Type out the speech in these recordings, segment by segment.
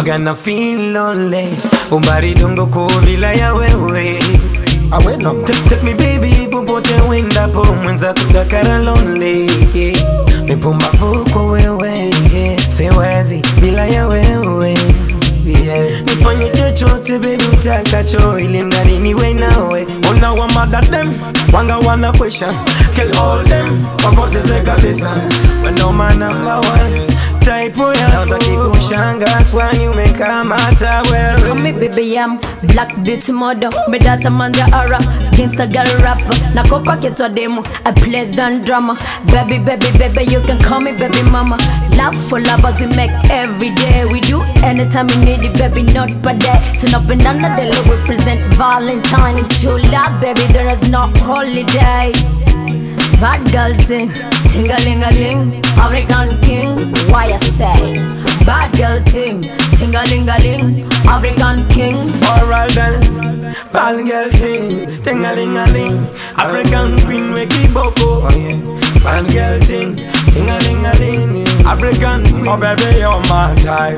Wagana feel lonely. Umbari dongo ko bila ya wewe. Take me baby popote wenda po mwenza kutakara lonely. Mipumbavu kwa wewe. Siwezi bila ya wewe. Nifanye chochote baby utakacho ili mradi niwe nawe. Una wa mad at them, wanga wana question. Kill all them, wapoteze kabisa. But no man number one. Type ya utaki kushanga kwani umekamata wewe. Call me baby I'm black beauty model. Me data man the aura, gangsta girl rapper. Na kopa ketwa demo, I play the drama. Baby baby baby you can call me baby mama. Love for lovers we make every day. We do anytime we need it baby not per day. Turn up banana the look we present Valentine. And true love baby there is no holiday. Bad girl thing, ting-a-ling-a-ling, African king, why I say? Bad girl thing, ting-a-ling-a-ling, African king. Alright then, bad girl thing, ting-a-ling-a-ling, African queen we keep boko. Bad girl thing, ting-a-ling-a-ling, African queen. Oh baby you're my type.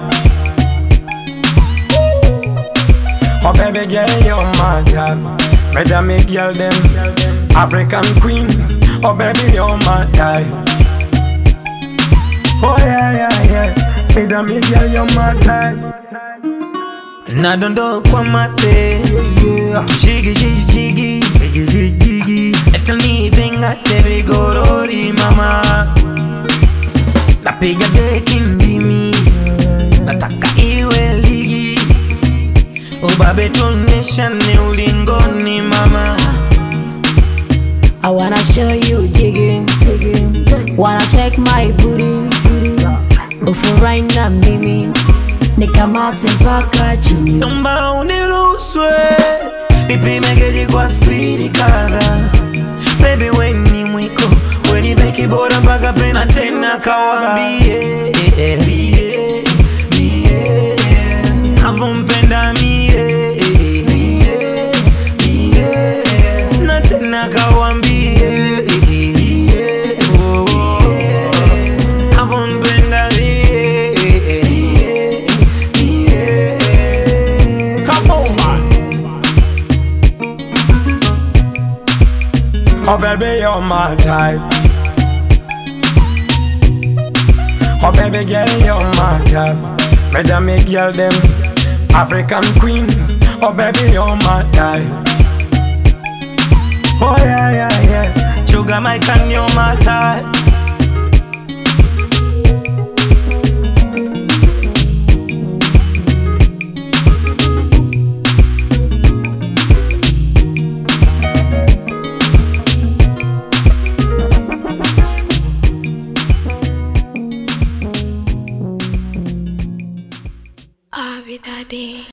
Oh baby girl you're my type. Better make girl them African queen. Oh baby you're my type. Oh yeah. Better make girl you're my type. Na dondo kwa mate. Jiggy. Eta ni venga teve gorori mama. Napiga deki ndimi. Nataka iwe ligi. Ubabe tuonyesha ni ulingoni mama. I wanna show you jigging, wanna shake my booty. Ufu right now mimi, nikamate mpaka chini. Naomba uniruhusu nipime geji kwa speed kadha. Baby we ni mwiko, we ni beki bora mpaka pena tena kawambie. Havumpenda mie, na tena kawambie. Havumpenda mie. Come on man. Oh baby you're my type. Oh baby girl you're my type. Better make girl them African queen. Oh baby you're my type. Oh yeah. Sugar my can you're my type. Abi daddy.